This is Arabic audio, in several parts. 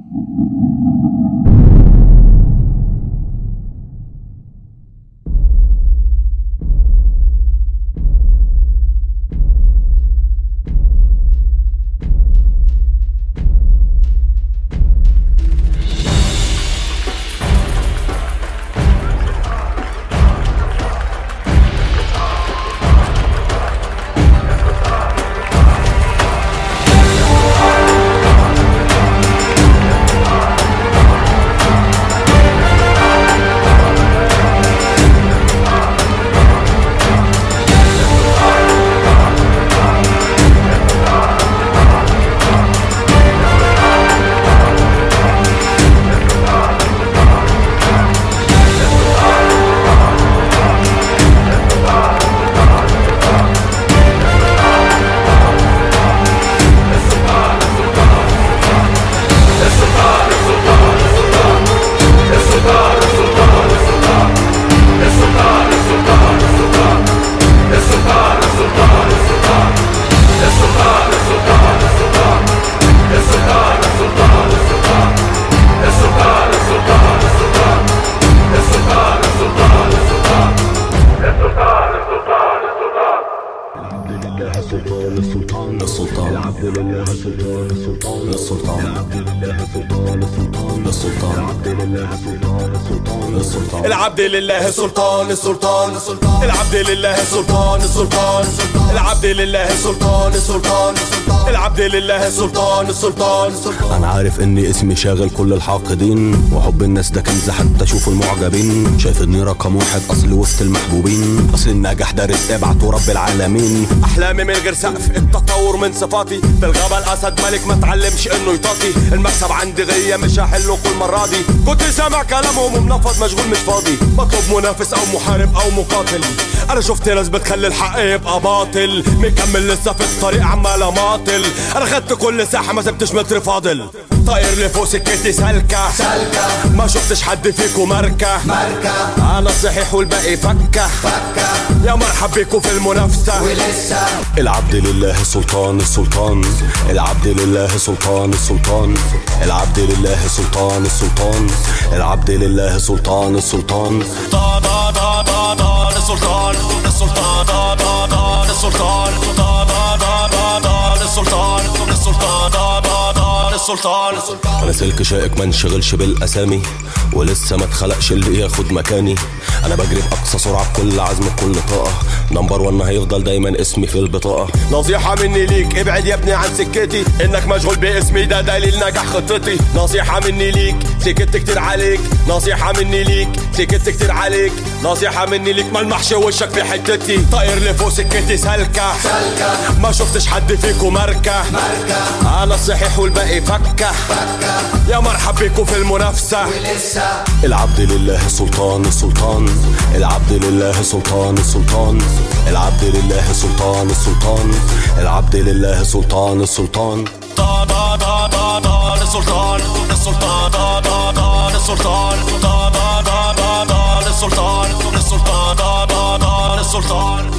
العبد لله سلطان السلطان العبد لله سلطان السلطان العبد لله سلطان السلطان العبد لله سلطان السلطان. انا عارف اني اسمي شاغل كل الحاقدين، وحب الناس ده كنز حتى اشوف المعجبين. شايف اني رقم واحد اصل وسط المحبوبين، اصل النجاح ده رزق ابعته رب العالمين. احلامي من غير سقف، التطور من صفاتي. في الغابة الاسد ملك ما اتعلمش انه يطاطي. المكسب عندي غية مش هحله كل مرة دي. كنت سامع كلامهم ومنفض مشغول مش فاضي. بطلب منافس او محارب او مقاتل. انا شفت ناس بتخلي الحق يبقى باطل، مكمل لسه في الطريق عمال اماطل. انا خدت كل ساحة ما سبتش متر فاضل، طاير لفوق سكتي سالكة ما شفتش حد فيكو ماركة. انا الصحيح والباقي فكة يا مرحب بيكو في المنافسة. ولسه العبد لله سلطان السلطان العبد لله سلطان السلطان العبد لله سلطان السلطان العبد لله سلطان السلطان. السلطان السلطان السلطان السلطان السلطان. انا سلك شائك ما انشغلش بالاسامي، ولسه ما اتخلقش اللي ياخد مكاني. انا بجري باقصى سرعه بكل عزم بكل طاقه، نمبر 1 هيفضل دايما اسمي في البطاقه. نصيحه مني ليك ابعد يا ابني عن سكتي، انك مشغول باسمي ده دليل نجاح خطتي. نصيحه مني ليك سكت كتير عليك، نصيحه مني ليك سكت كتير عليك، نصيحه مني ليك ملمحش وشك في حتتي. طاير لفوق سكتي سالكه ما شفتش حد فيكو ماركه. انا الصحيح والباقي فكه يا مرحب بيكو في المنافسه. ولسه العبد لله سلطان السلطان العبد لله سلطان السلطان العبد لله سلطان السلطان العبد لله سلطان السلطان. السلطان السلطان السلطان السلطان السلطان السلطان.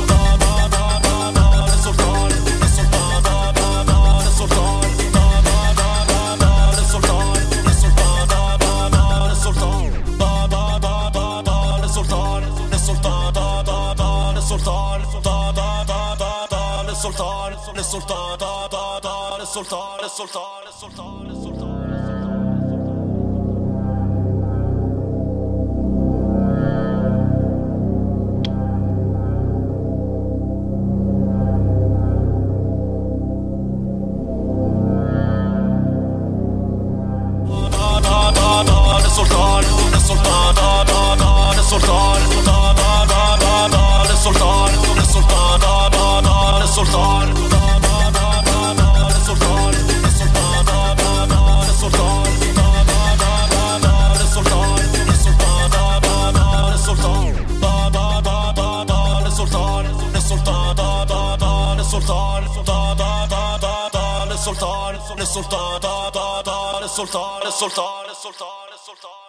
السلطان